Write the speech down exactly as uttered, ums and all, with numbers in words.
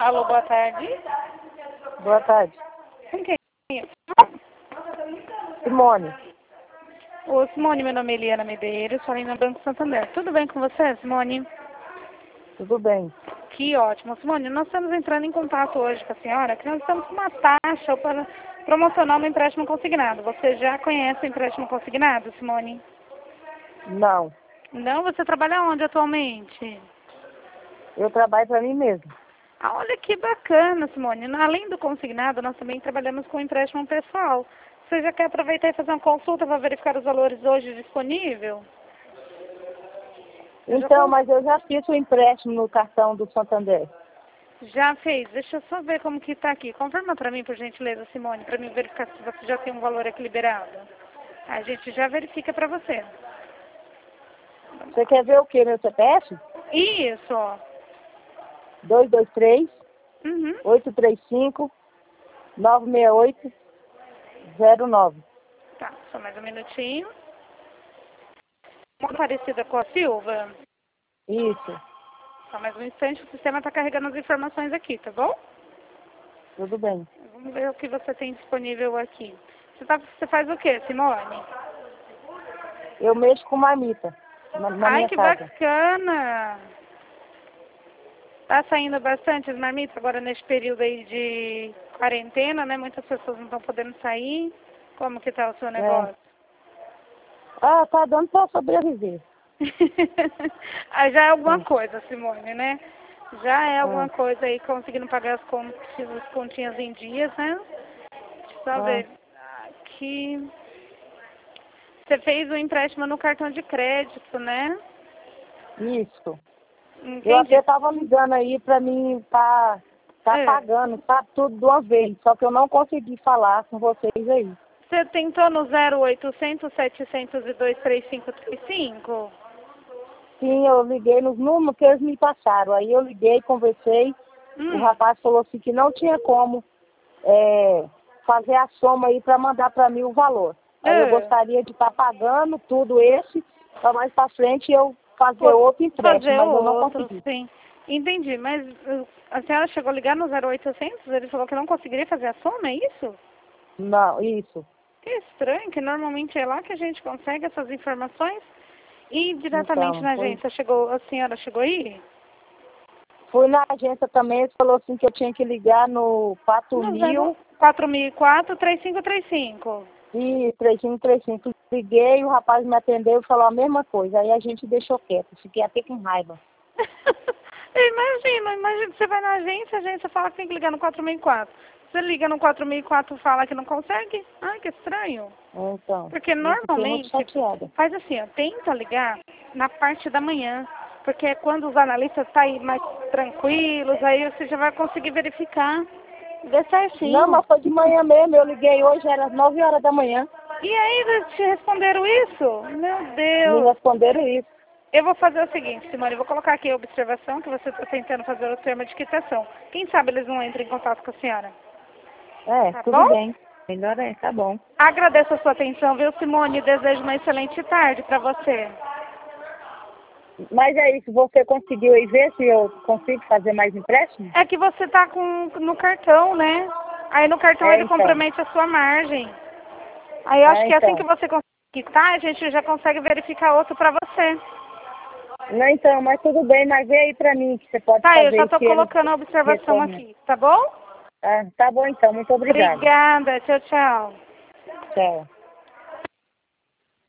Alô, boa tarde. Boa tarde. Com quem? Simone. Ô, Simone, meu nome é Eliana Medeiros, falei no Banco Santander. Tudo bem com você, Simone? Tudo bem. Que ótimo. Simone, nós estamos entrando em contato hoje com a senhora, que nós estamos com uma taxa para promocionar um empréstimo consignado. Você já conhece o empréstimo consignado, Simone? Não. Não? Você trabalha onde atualmente? Eu trabalho para mim mesmo. Ah, olha que bacana, Simone. Além do consignado, nós também trabalhamos com empréstimo pessoal. Você já quer aproveitar e fazer uma consulta para verificar os valores hoje disponível? Eu Então, já... mas eu já fiz o empréstimo no cartão do Santander. Já fez? Deixa eu só ver como que está aqui. Confirma para mim, por gentileza, Simone, para mim verificar se você já tem um valor aqui liberado. A gente já verifica para você. Você quer ver o que, meu C P F? Isso, ó. dois dois três, Uhum. oito três cinco, nove seis oito, zero nove. Tá, só mais um minutinho. Uma parecida com a Silva. Isso. Só mais um instante, o sistema está carregando as informações aqui, tá bom? Tudo bem. Vamos ver o que você tem disponível aqui. Você, tá, você faz o que, Simone? Eu mexo com marmita na, na Ai, minha que casa. bacana! Tá saindo bastante as marmitas agora nesse período aí de quarentena, né? Muitas pessoas não estão podendo sair. Como que tá o seu negócio? É. Ah, tá dando para sobreviver. Aí já é alguma É. coisa, Simone, né? Já é alguma É. coisa aí conseguindo pagar as, cont as continhas em dias, né? Deixa eu só É. ver. Aqui. Você fez o empréstimo no cartão de crédito, né? Isso. Entendi. Eu até tava ligando aí para mim tá, tá É. pagando, tá tudo de uma vez. Só que eu não consegui falar com vocês aí. Você tentou no zero oitocentos, setecentos e dois, três cinco três cinco? Sim, eu liguei nos números que eles me passaram. Aí eu liguei, conversei. Hum. O rapaz falou assim que não tinha como é, fazer a soma aí para mandar para mim o valor. Aí eu É. gostaria de estar pagando tudo esse, para mais para frente eu fazer Pô, outro empréstimo, fazer mas eu não outro, consegui. sim. Entendi, mas uh, a senhora chegou a ligar no zero oitocentos? Ele falou que não conseguiria fazer a soma, é isso? Não, isso. Que estranho, que normalmente é lá que a gente consegue essas informações. E diretamente Então, na foi, agência, chegou, a senhora chegou aí? fui na agência também, ele falou assim que eu tinha que ligar no quatro No zero mil quatro mil e quatro, três cinco três cinco. e três cinco três cinco. Liguei, o rapaz me atendeu e falou a mesma coisa. Aí a gente deixou quieto, fiquei até com raiva. Imagina, imagina, você vai na agência, a agência fala que tem que ligar no quatro mil e quatro. Você liga no quatro mil e quatro e fala que não consegue? Ai, que estranho. Então, Porque eu fiquei muito normalmente, chateada. faz assim, ó, tenta ligar na parte da manhã. Porque é quando os analistas estão aí mais tranquilos, aí você já vai conseguir verificar. Vê Não, certinho. mas foi de manhã mesmo, eu liguei hoje, era nove horas da manhã. E aí, eles te responderam isso? Meu Me Deus. responderam isso. Eu vou fazer o seguinte, Simone, eu vou colocar aqui a observação que você está tentando fazer o termo de quitação. Quem sabe eles não entram em contato com a senhora. É, Tá tudo bom? bem. Melhor é, tá bom. Agradeço a sua atenção, viu, Simone? Desejo uma excelente tarde para você. Mas é isso, você conseguiu aí ver se eu consigo fazer mais empréstimo? É que você tá com no cartão, né? Aí no cartão É, ele então. compromete a sua margem. Aí eu acho É, que assim que então. você conseguir quitar, a gente já consegue verificar outro para você. Não, então, mas tudo bem, mas vê aí pra mim que você pode Tá, eu fazer já aí tô se eles colocando a observação retornam. aqui, tá bom? Ah, tá bom então, muito obrigada. Obrigada, tchau, tchau. Tchau.